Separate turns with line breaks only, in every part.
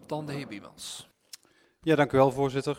Dan de heer Biemans.
Ja, dank u wel, voorzitter.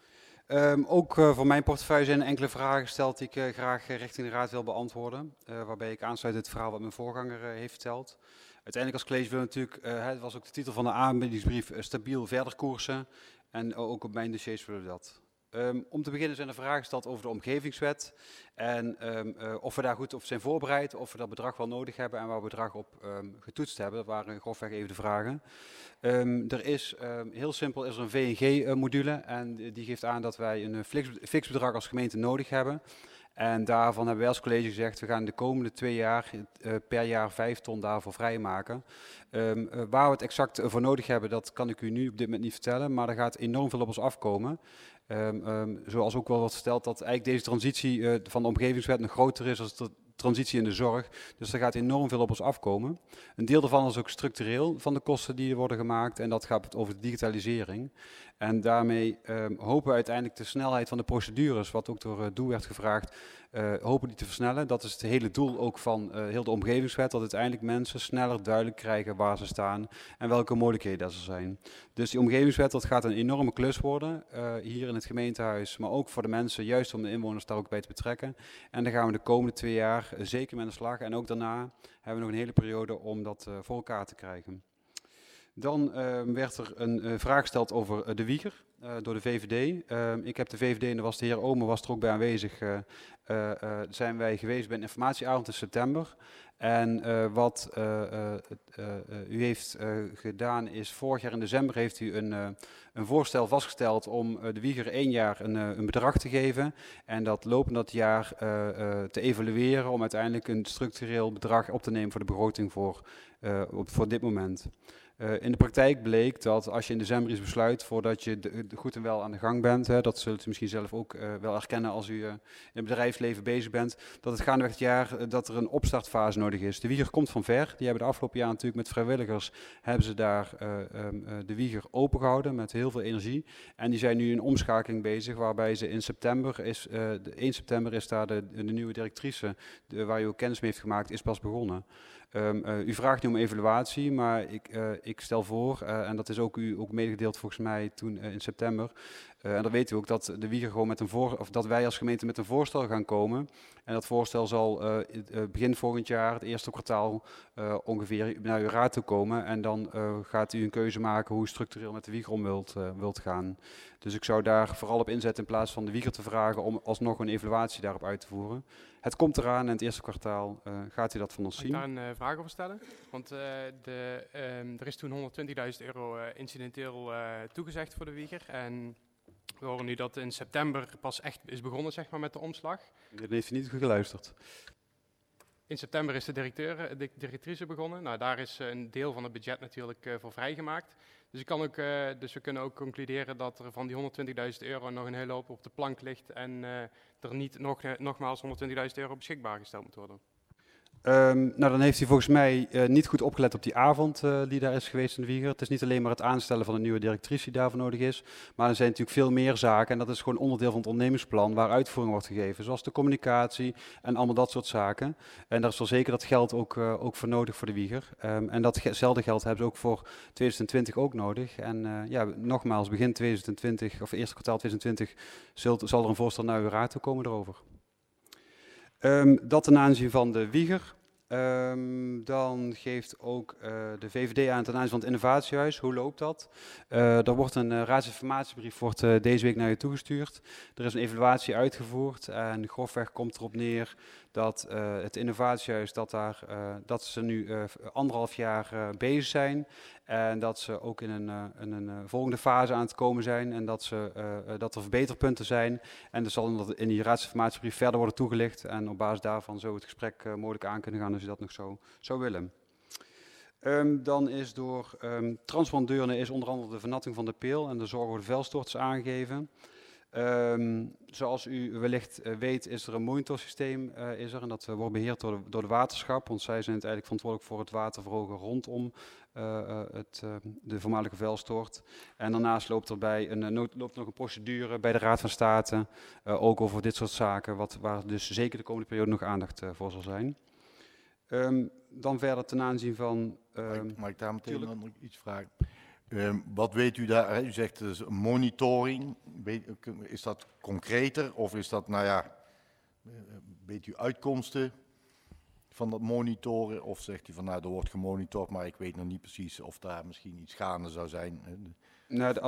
Ook voor mijn portefeuille zijn enkele vragen gesteld die ik graag richting de Raad wil beantwoorden. Waarbij ik aansluit het verhaal wat mijn voorganger heeft verteld. Uiteindelijk als college willen we natuurlijk, het was ook de titel van de aanbiedingsbrief, stabiel verder koersen. En ook op mijn dossiers willen we dat. Om te beginnen zijn er vragen gesteld over de omgevingswet. En of we daar goed op zijn voorbereid, of we dat bedrag wel nodig hebben en waar we bedrag op getoetst hebben. Dat waren grofweg even de vragen. Er is, heel simpel, is er een VNG-module en die geeft aan dat wij een fix bedrag als gemeente nodig hebben. En daarvan hebben wij als college gezegd, we gaan de komende 2 jaar per jaar 5 ton daarvoor vrijmaken. Waar we het exact voor nodig hebben, dat kan ik u nu op dit moment niet vertellen, maar er gaat enorm veel op ons afkomen. Zoals ook wel wordt verteld, dat eigenlijk deze transitie van de omgevingswet nog groter is dan de transitie in de zorg. Dus er gaat enorm veel op ons afkomen. Een deel daarvan is ook structureel van de kosten die er worden gemaakt en dat gaat over de digitalisering. En daarmee hopen we uiteindelijk de snelheid van de procedures, wat ook door Doe werd gevraagd, hopen die te versnellen. Dat is het hele doel ook van heel de omgevingswet, dat uiteindelijk mensen sneller duidelijk krijgen waar ze staan en welke mogelijkheden er zijn. Dus die omgevingswet, dat gaat een enorme klus worden, hier in het gemeentehuis, maar ook voor de mensen, juist om de inwoners daar ook bij te betrekken. En dan gaan we de komende 2 jaar zeker met de slag en ook daarna hebben we nog een hele periode om dat voor elkaar te krijgen. Dan werd er een vraag gesteld over de Wieger door de VVD. Ik heb de VVD, en daar was de heer Omer was er ook bij aanwezig, zijn wij geweest bij een informatieavond in september. En wat u heeft gedaan is, vorig jaar in december heeft u een voorstel vastgesteld om de Wieger 1 jaar een bedrag te geven. En dat lopend dat jaar te evalueren om uiteindelijk een structureel bedrag op te nemen voor de begroting voor dit moment. In de praktijk bleek dat als je in december iets besluit voordat je goed en wel aan de gang bent, dat zult u misschien zelf ook wel erkennen als u in het bedrijfsleven bezig bent, dat het gaandeweg het jaar dat er een opstartfase nodig is. De Wieger komt van ver. Die hebben de afgelopen jaar natuurlijk met vrijwilligers hebben ze daar de Wieger opengehouden met heel veel energie. En die zijn nu in omschakeling bezig waarbij ze in september 1 september is daar de nieuwe directrice waar u ook kennis mee heeft gemaakt, is pas begonnen. U vraagt nu om evaluatie, maar ik stel voor, en dat is ook u ook medegedeeld volgens mij toen in september, en dan weet u ook dat de Wieger gewoon of dat wij als gemeente met een voorstel gaan komen. En dat voorstel zal begin volgend jaar, het eerste kwartaal, ongeveer naar uw raad toe komen. En dan gaat u een keuze maken hoe u structureel met de Wieger om wilt gaan. Dus ik zou daar vooral op inzetten in plaats van de Wieger te vragen om alsnog een evaluatie daarop uit te voeren. Het komt eraan en het eerste kwartaal gaat u dat van ons zien.
Mag ik daar een vraag over stellen? Want er is toen €120.000 incidenteel toegezegd voor de Wieger. En we horen nu dat in september pas echt is begonnen, zeg maar, met de omslag.
Dat heeft u niet goed geluisterd.
In september is de directrice begonnen. Nou, daar is een deel van het budget natuurlijk voor vrijgemaakt. Dus we kunnen ook concluderen dat er van die €120.000 nog een hele hoop op de plank ligt en er niet nogmaals €120.000 beschikbaar gesteld moet worden.
Nou, dan heeft u volgens mij niet goed opgelet op die avond die daar is geweest in de Wieger. Het is niet alleen maar het aanstellen van een nieuwe directrice die daarvoor nodig is, maar er zijn natuurlijk veel meer zaken en dat is gewoon onderdeel van het ondernemingsplan waar uitvoering wordt gegeven, zoals de communicatie en allemaal dat soort zaken. En daar is wel zeker dat geld ook voor nodig voor de Wieger. En datzelfde geld hebben ze ook voor 2020 ook nodig. En nogmaals, begin 2020 of eerste kwartaal 2020 zal er een voorstel naar uw raad toe komen erover. Dat ten aanzien van de Wieger. Dan geeft ook de VVD aan ten aanzien van het innovatiehuis. Hoe loopt dat? Er wordt een raadsinformatiebrief deze week naar u toegestuurd. Er is een evaluatie uitgevoerd en grofweg komt erop neer dat het innovatiehuis dat ze nu 1,5 jaar bezig zijn. En dat ze ook in een volgende fase aan het komen zijn en dat er verbeterpunten zijn. En er zal in die raadsinformatiebrief verder worden toegelicht. En op basis daarvan zou het gesprek mogelijk aan kunnen gaan als u dat nog zou willen. Dan is door Transbrand Deurne is onder andere de vernatting van de Peel en de zorg voor de vuilstorts aangegeven. Zoals u wellicht weet is er een monitorsysteem en dat wordt beheerd door de waterschap. Want zij zijn uiteindelijk verantwoordelijk voor het waterverhogen rondom de voormalige vuilstort. En daarnaast loopt loopt nog een procedure bij de Raad van State, ook over dit soort zaken, waar dus zeker de komende periode nog aandacht voor zal zijn. Dan verder ten aanzien van...
Mag ik daar meteen nog iets vragen?
Wat weet u daar? Hè? U zegt dus monitoring. Is dat concreter of is dat, nou ja, weet u uitkomsten van dat monitoren? Of zegt u van, nou, er wordt gemonitord, maar ik weet nog niet precies of daar misschien iets gaande zou zijn?
Nou,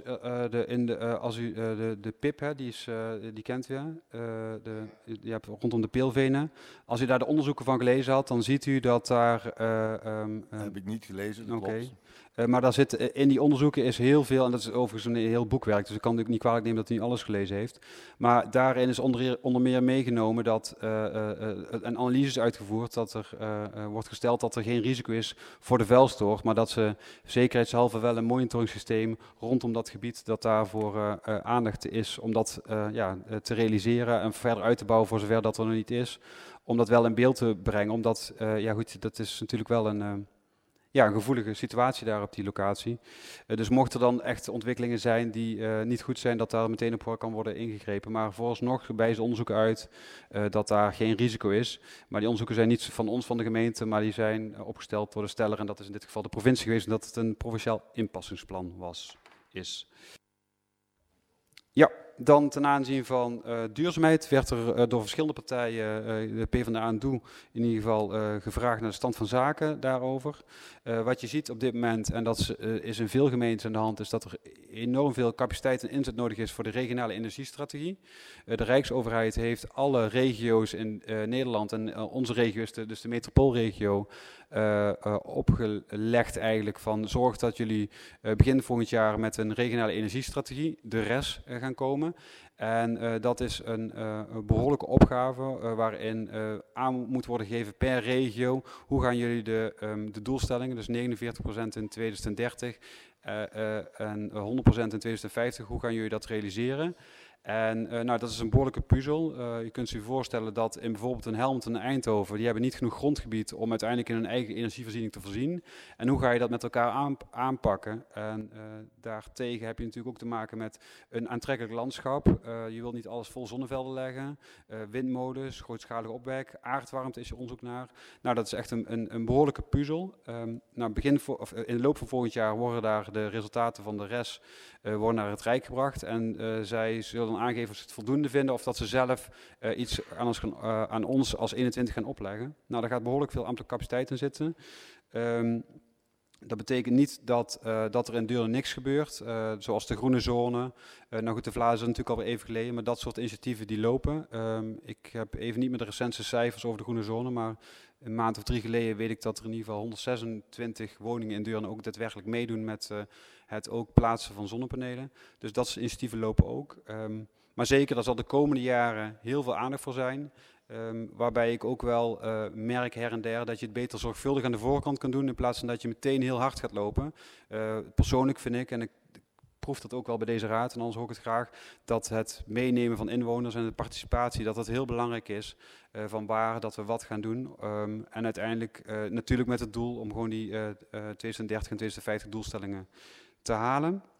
als u de PIP, hè, die kent u, hè? Je hebt rondom de peelvenen. Als u daar de onderzoeken van gelezen had, dan ziet u dat daar...
heb ik niet gelezen, dat
Oké.
klopt.
Maar daar zit, in die onderzoeken is heel veel, en dat is overigens een heel boekwerk, dus ik kan natuurlijk niet kwalijk nemen dat hij niet alles gelezen heeft. Maar daarin is onder meer meegenomen dat een analyse is uitgevoerd, dat er wordt gesteld dat er geen risico is voor de vuilstort, maar dat ze zekerheidshalve wel een monitoringssysteem rondom dat gebied, dat daarvoor aandacht is om dat te realiseren en verder uit te bouwen voor zover dat er nog niet is. Om dat wel in beeld te brengen, omdat, dat is natuurlijk wel een gevoelige situatie daar op die locatie. Dus mocht er dan echt ontwikkelingen zijn die niet goed zijn, dat daar meteen op kan worden ingegrepen. Maar vooralsnog wijzen onderzoeken uit dat daar geen risico is. Maar die onderzoeken zijn niet van ons, van de gemeente, maar die zijn opgesteld door de steller. En dat is in dit geval de provincie geweest, omdat het een provinciaal inpassingsplan is. Ja, dan ten aanzien van duurzaamheid werd er door verschillende partijen, de PvdA en DOE in ieder geval, gevraagd naar de stand van zaken daarover. Wat je ziet op dit moment, en dat is in veel gemeenten aan de hand, is dat er enorm veel capaciteit en inzet nodig is voor de regionale energiestrategie. De Rijksoverheid heeft alle regio's in Nederland, en onze regio is dus de metropoolregio, opgelegd eigenlijk van zorg dat jullie begin volgend jaar met een regionale energiestrategie, de RES, gaan komen. En dat is een behoorlijke opgave waarin aan moet worden gegeven per regio. Hoe gaan jullie de doelstellingen, dus 49% in 2030 en 100% in 2050, hoe gaan jullie dat realiseren? En dat is een behoorlijke puzzel. Je kunt je voorstellen dat in bijvoorbeeld een Helmond en Eindhoven, die hebben niet genoeg grondgebied om uiteindelijk in hun eigen energievoorziening te voorzien. En hoe ga je dat met elkaar aanpakken? En daartegen heb je natuurlijk ook te maken met een aantrekkelijk landschap. Je wilt niet alles vol zonnevelden leggen. Windmolens, grootschalige opwek, aardwarmte is je onderzoek naar. Nou, dat is echt een behoorlijke puzzel. In de loop van volgend jaar worden daar de resultaten van de RES worden naar het Rijk gebracht. En zij zullen dan aangeven of ze het voldoende vinden of dat ze zelf iets aan ons als 21 gaan opleggen. Nou, daar gaat behoorlijk veel ambtelijke capaciteit in zitten. Dat betekent niet dat er in Deurne niks gebeurt, zoals de groene zone. Nou goed, de Vlaar is natuurlijk alweer even geleden, maar dat soort initiatieven die lopen. Ik heb even niet meer de recente cijfers over de groene zone, maar een maand of 3 geleden weet ik dat er in ieder geval 126 woningen in Deurne ook daadwerkelijk meedoen met het ook plaatsen van zonnepanelen. Dus dat soort initiatieven lopen ook. Maar zeker, daar zal de komende jaren heel veel aandacht voor zijn. Waarbij ik ook wel merk her en der dat je het beter zorgvuldig aan de voorkant kan doen in plaats van dat je meteen heel hard gaat lopen. Persoonlijk vind ik, en ik proef dat ook wel bij deze raad, en anders hoor ik het graag, dat het meenemen van inwoners en de participatie, dat heel belangrijk is van waar dat we wat gaan doen. En uiteindelijk natuurlijk met het doel om gewoon die 2030 en 2050 doelstellingen te halen.